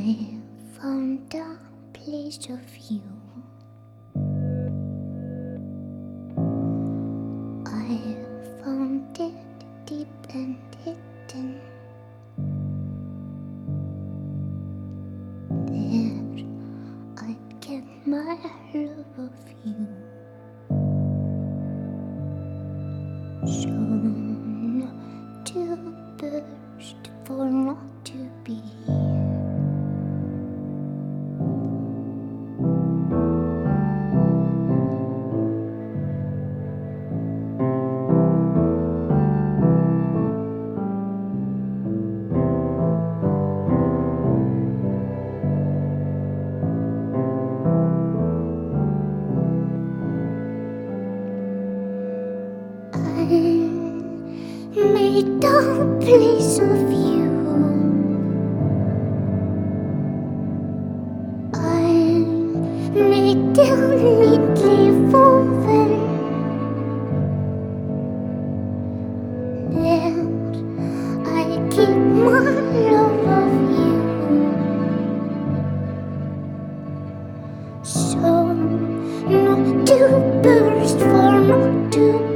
I found a place of you. I found it deep and hidden. There I kept my love of you. Shown to burst for not to be. I made a place of you. I made it neatly woven. There I keep my love of you. So not to burst, for not to